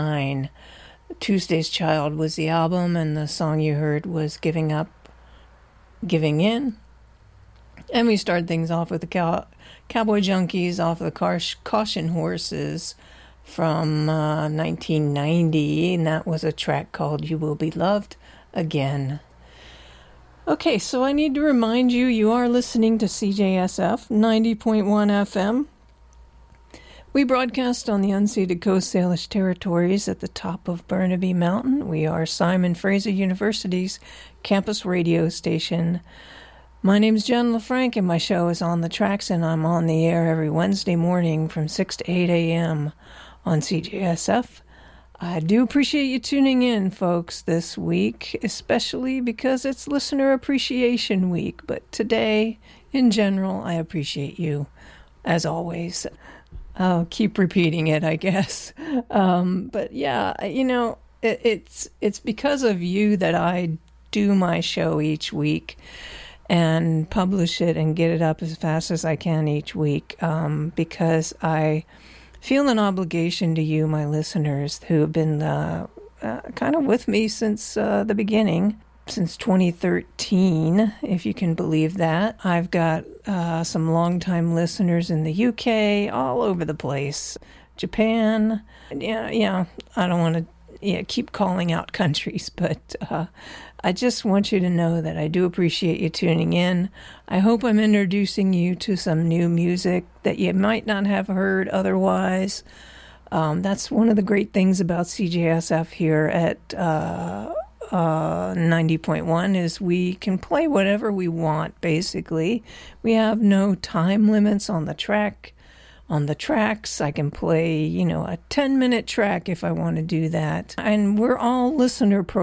Tuesday's Child was the album, and the song you heard was Giving Up, Giving In. And we started things off with the Cowboy Junkies off of the Caution Horses from 1990, and that was a track called You Will Be Loved Again. Okay, so I need to remind you, you are listening to CJSF 90.1 FM. We broadcast on the unceded Coast Salish territories at the top of Burnaby Mountain. We are Simon Fraser University's campus radio station. My name is Jen LaFranc, and my show is On the Tracks, and I'm on the air every Wednesday morning from 6 to 8 a.m. on CJSF. I do appreciate you tuning in, folks, this week, especially because it's Listener Appreciation Week. But today, in general, I appreciate you, as always. I'll keep repeating it, I guess. But yeah, you know, it's because of you that I do my show each week and publish it and get it up as fast as I can each week, because I feel an obligation to you, my listeners, who have been kind of with me since the beginning. Since 2013, if you can believe that. I've got some longtime listeners in the UK, all over the place, Japan. Yeah, I don't want to keep calling out countries, but I just want you to know that I do appreciate you tuning in. I hope I'm introducing you to some new music that you might not have heard otherwise. That's one of the great things about CJSF here at 90.1 is we can play whatever we want, basically. We have no time limits on the tracks. I can play, a 10-minute track if I want to do that. And we're all we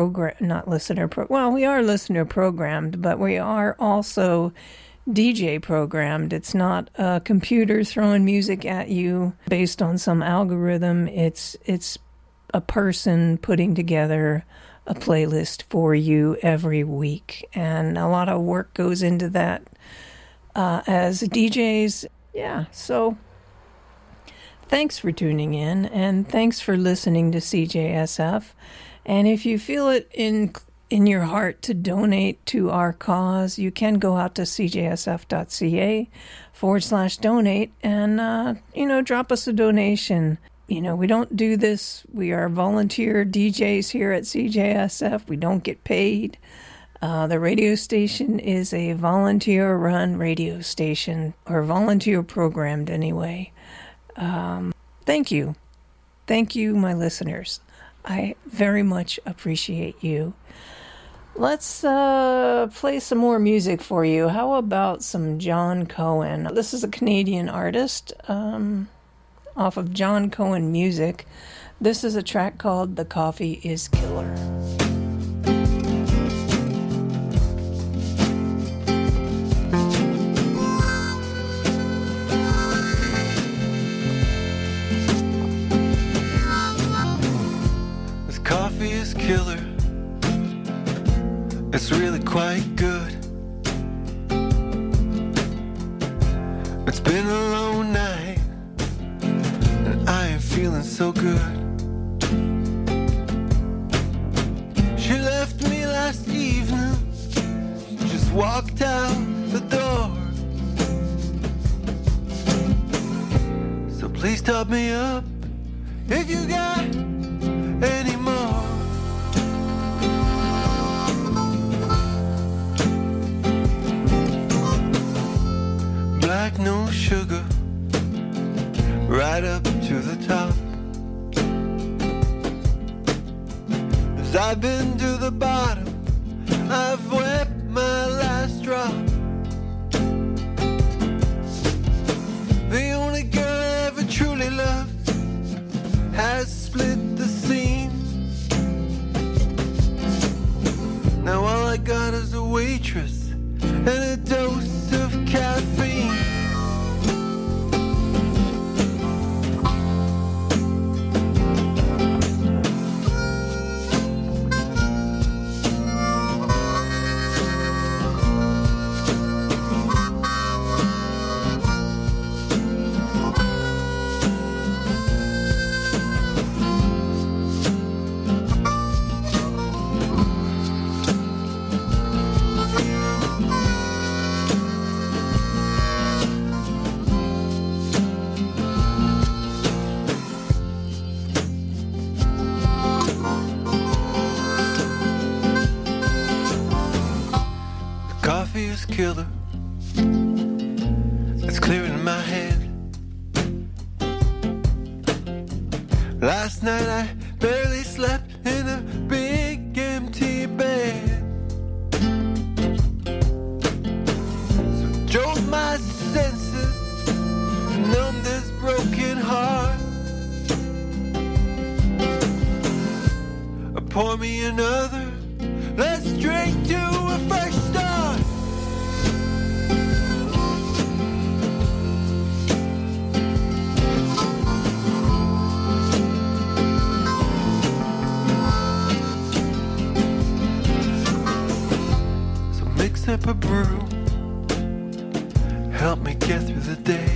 are listener programmed, but we are also DJ programmed. It's not a computer throwing music at you based on some algorithm. It's a person putting together a playlist for you every week, and a lot of work goes into that as DJs. Yeah, so thanks for tuning in, and thanks for listening to CJSF. And if you feel it in your heart to donate to our cause, you can go out to cjsf.ca/donate and drop us a donation. We don't do this. We are volunteer DJs here at CJSF. We don't get paid. The radio station is a volunteer-run radio station, or volunteer-programmed anyway. Thank you. Thank you, my listeners. I very much appreciate you. Let's play some more music for you. How about some John Cohen? This is a Canadian artist. Off of John Cohen Music. This is a track called The Coffee is Killer. This coffee is killer. It's really quite good. It's been a long night, I ain't feeling so good. She left me last evening, just walked out the door. So please top me up if you got any more. Black, no sugar, right up to the top. As I've been to the bottom, I've wept my last drop. The only girl I ever truly loved has split the seam. Now all I got is a waitress and a dose of caffeine. killer. It's clearing in my head. Last night I barely slept in a big empty bed. So drove my senses, numb this broken heart. Pour me another, let's drink to a fresh start. So mix up a brew, help me get through the day.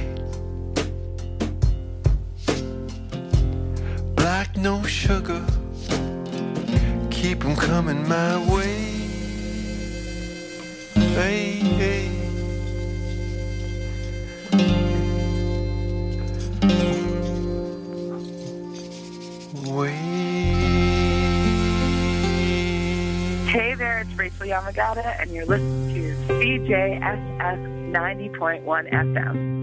Black, no sugar, keep them coming my way. Hey, hey. Hey there, it's Rachel Yamagata, and you're listening to CJSS 90.1 FM.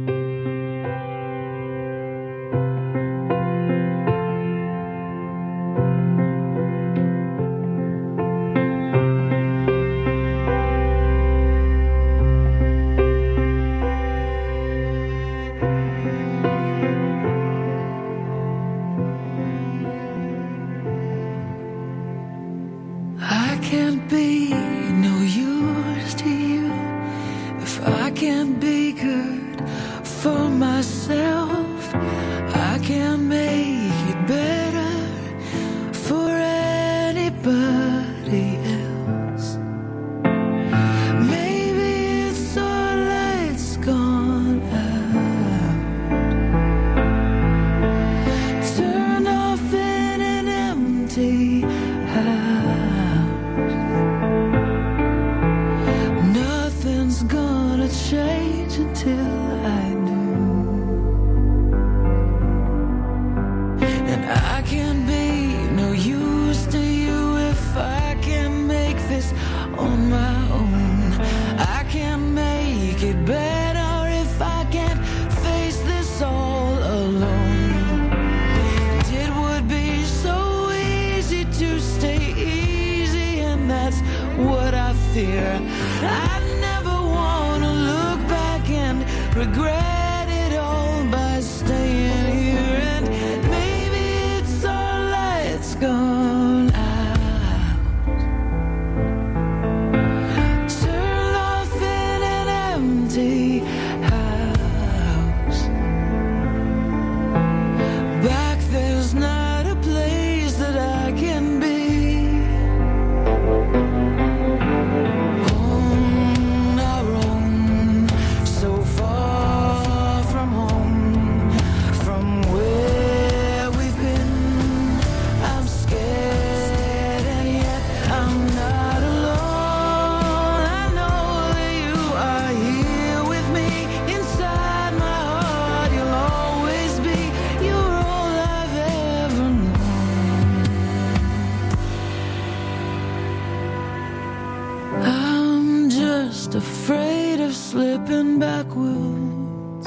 Afraid of slipping backwards.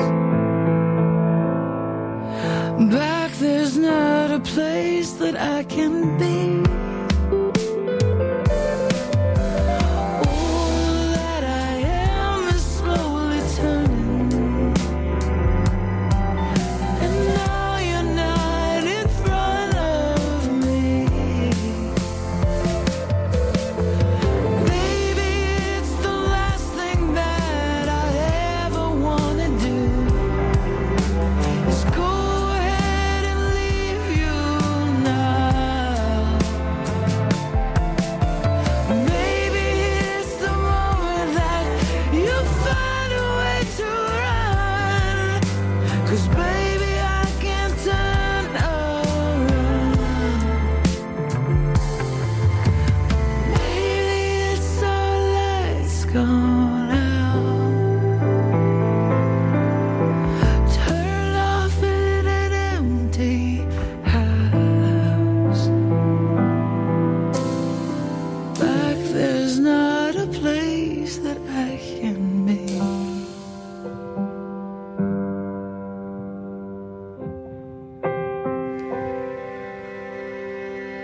Back there's not a place that I can be. Go ahead and leave you now.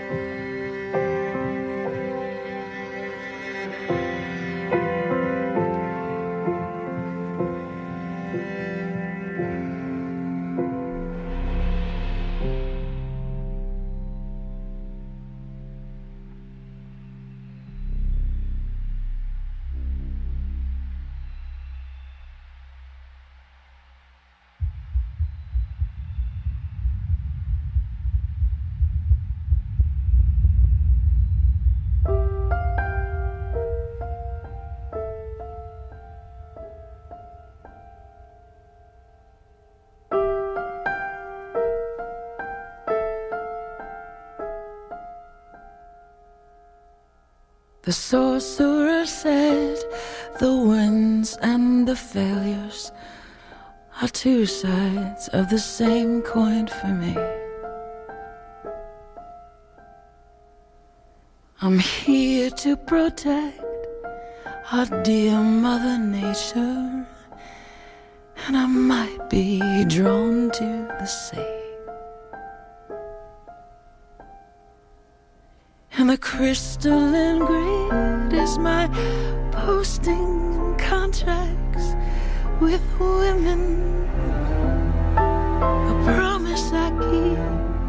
The sorcerer said the wins and the failures are two sides of the same coin for me. I'm here to protect our dear Mother Nature, and I might be drawn to the sea. And the crystalline grid is my posting contracts with women, a promise I keep.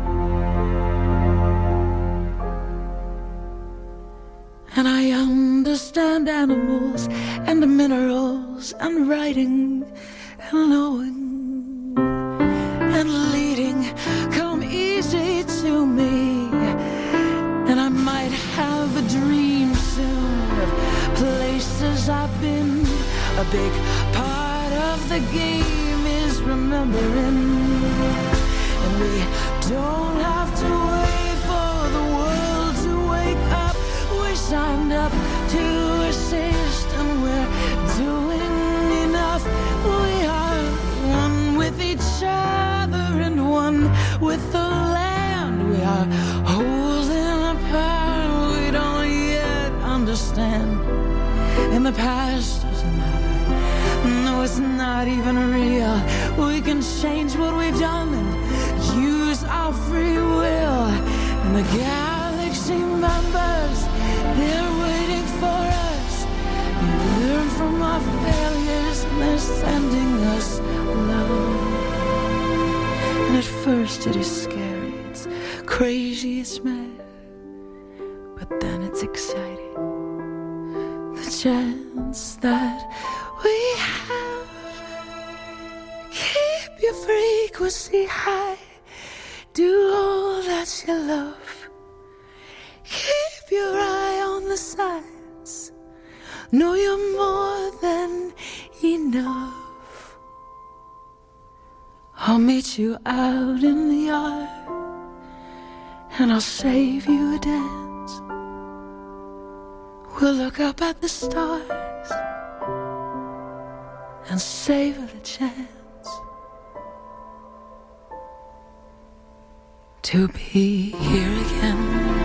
And I understand animals and minerals and writing and knowing and leading come easy to me. And I might have a dream soon of places I've been. A big part of the game is remembering. And we don't have to wait for the world to wake up. We signed up to assist, and we're doing enough. We are one with each other and one with the land. We are holding apart. We don't yet understand. And the past doesn't matter. No, it's not even real. We can change what we've done and use our free will. And the galaxy members, they're waiting for us. We learn from our failures, and they're sending us love. And at first it is scary, it's crazy, it's mad, but then it's exciting. The chance that we have. Keep your frequency high. Do all that you love. Keep your eye on the signs. Know you're more than enough. I'll meet you out in the yard, and I'll save you a dance. We'll look up at the stars and savor the chance to be here again,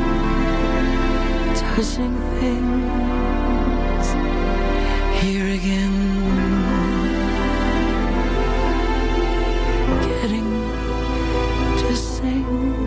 touching things here again, getting to sing.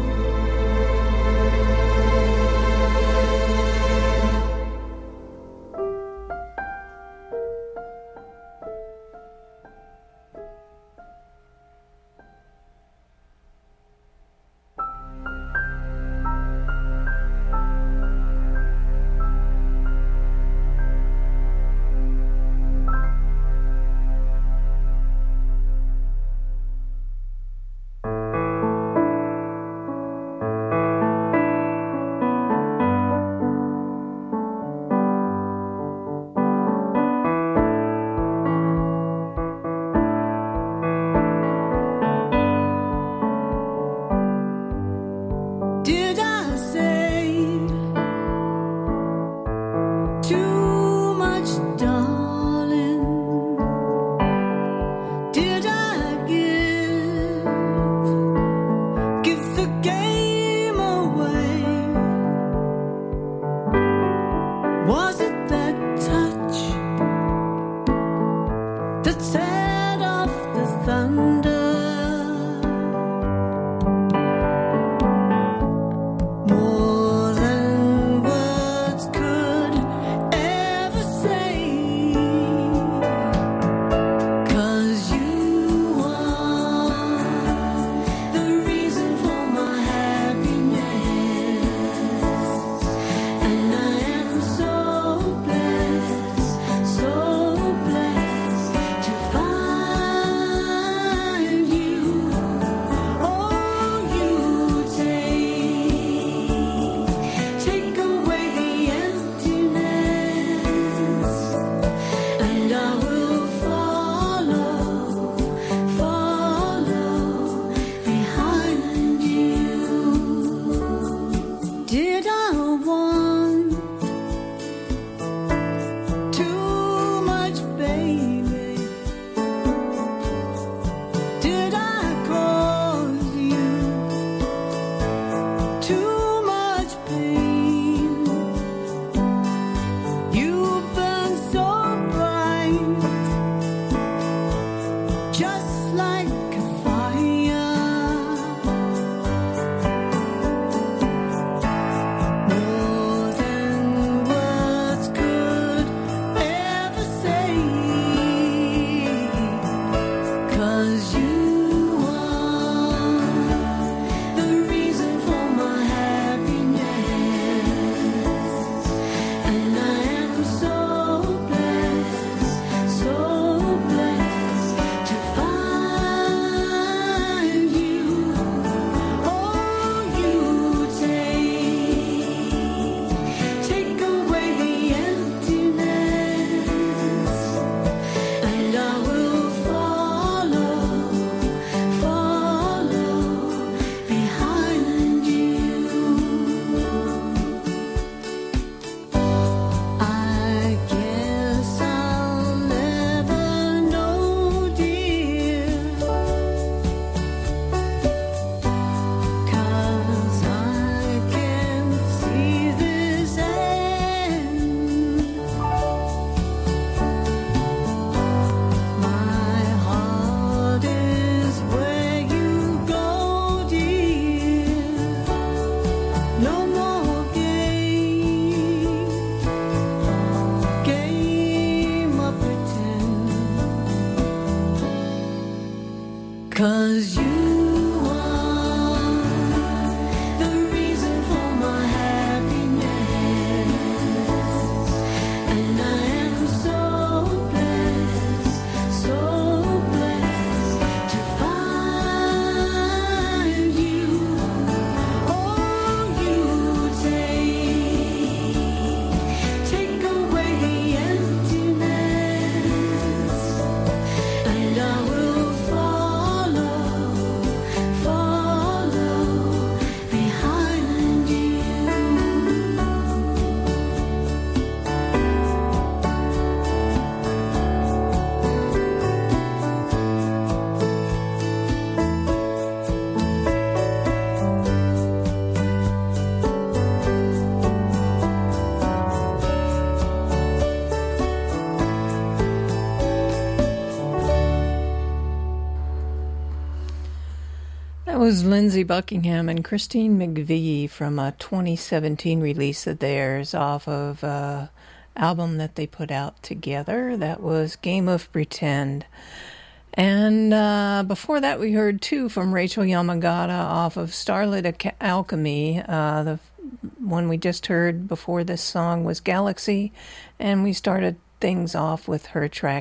was Lindsey Buckingham and Christine McVie from a 2017 release of theirs off of an album that they put out together. That was Game of Pretend. And before that, we heard two from Rachel Yamagata off of Starlit Alchemy. The one we just heard before this song was Galaxy, and we started things off with her track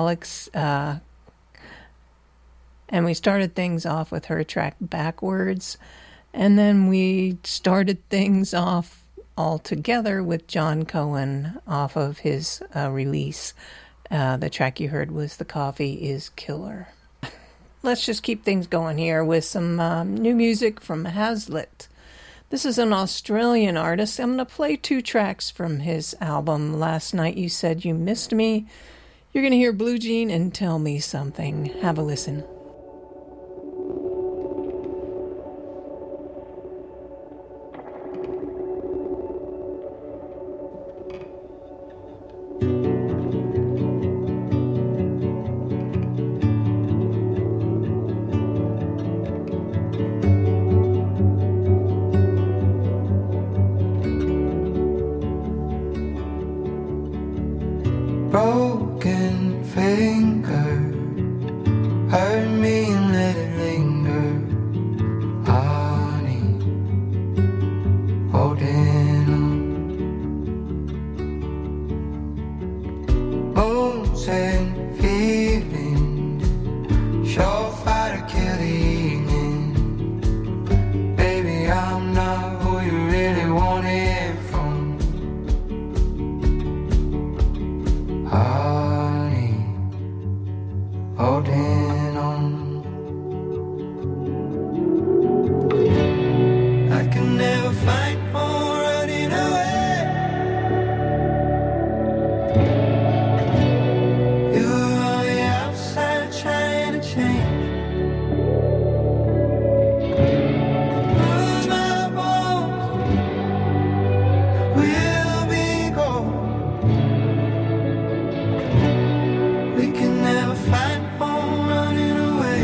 Backwards, and then we started things off all together with John Cohen off of his release. The track you heard was The Coffee is Killer. Let's just keep things going here with some new music from Hazlitt. This is an Australian artist. I'm going to play two tracks from his album, Last Night You Said You Missed Me. You're going to hear Blue Jean and Tell Me Something. Have a listen. Broken finger, hurt me and let it linger. Honey, holding on. Moons and feelings, surefire to kill the evening. Baby, I'm not who you really want it from. Honey, holding on. I can never find home running away. You were on the outside trying to change. Lose my bones, we'll be gone. We can never find home running away.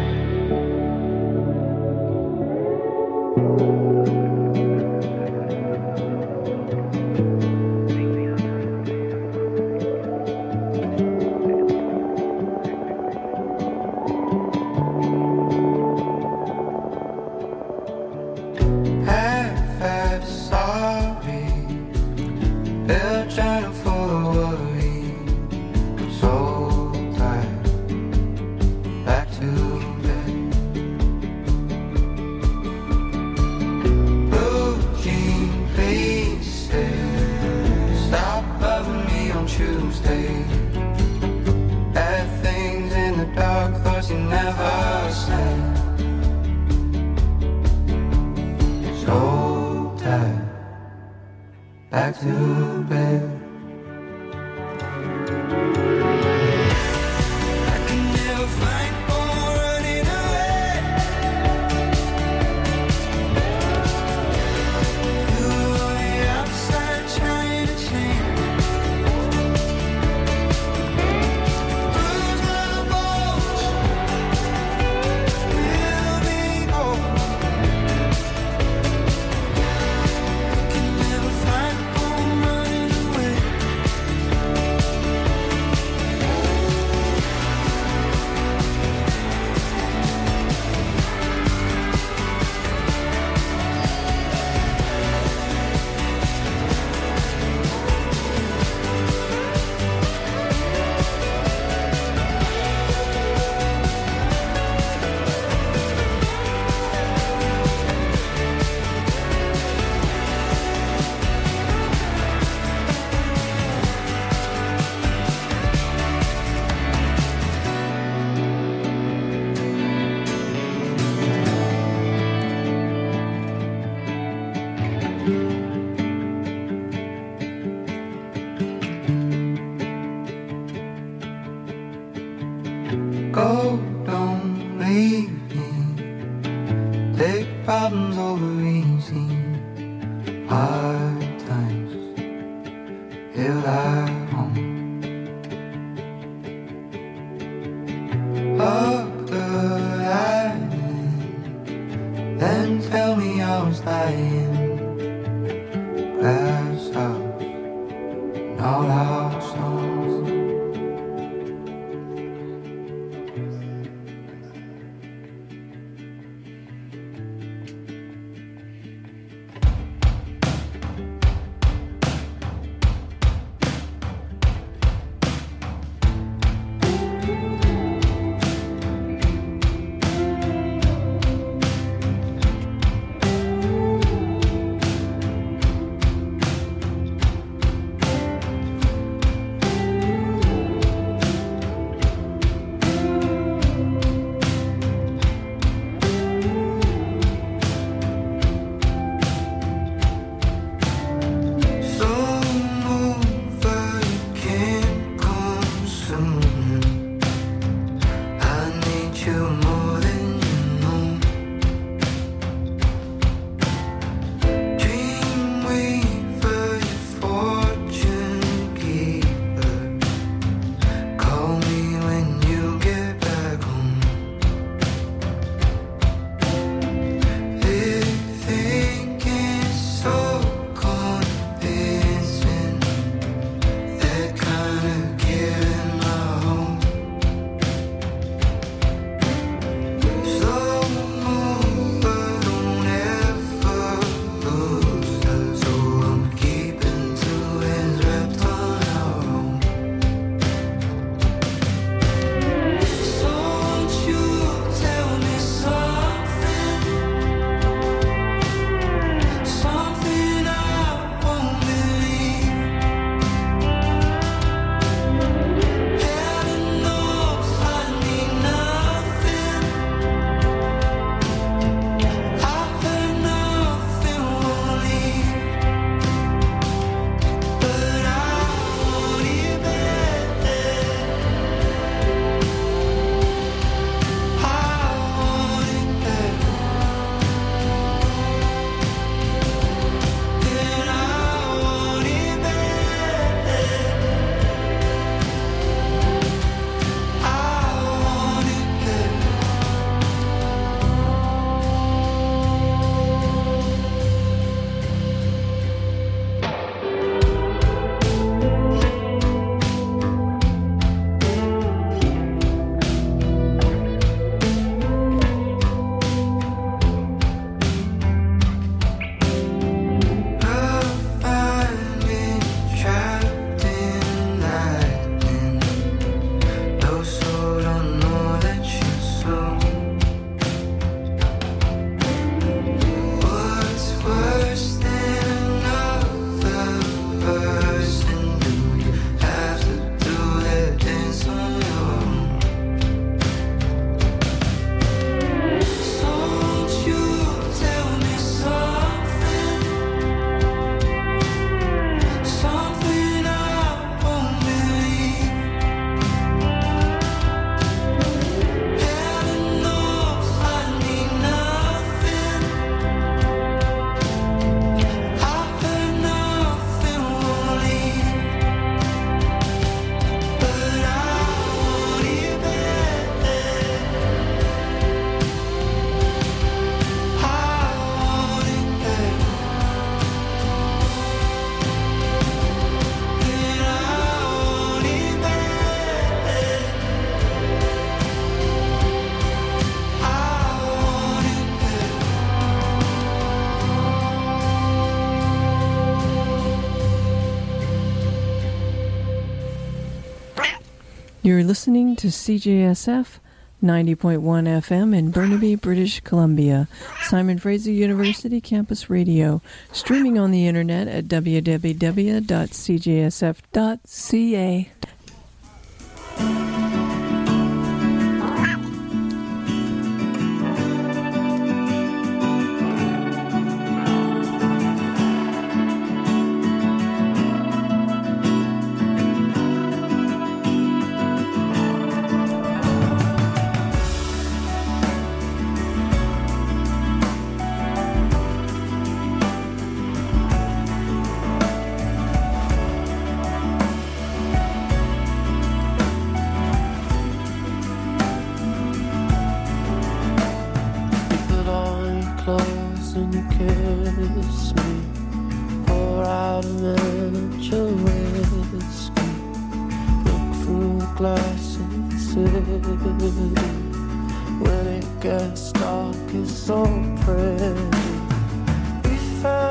Half sorry, they're trying to full of worry. So tired, back to bed. Blue jean, please say, stop loving me on Tuesday. Bad things in the dark, thoughts you never said. So tired, back to bed. I can never find home running away. You were on the outside trying to change. Lose my bones, we'll be gone. Can never find home running away. Go, don't leave me. Take problems over easy. Hard times, heal at home. Up the island, glass house and all our songs. You're listening to CJSF 90.1 FM in Burnaby, British Columbia, Simon Fraser University Campus Radio, streaming on the internet at www.cjsf.ca. bottom edge of whiskey. Look through the glass and sit. When it gets dark, it's so pretty. We fell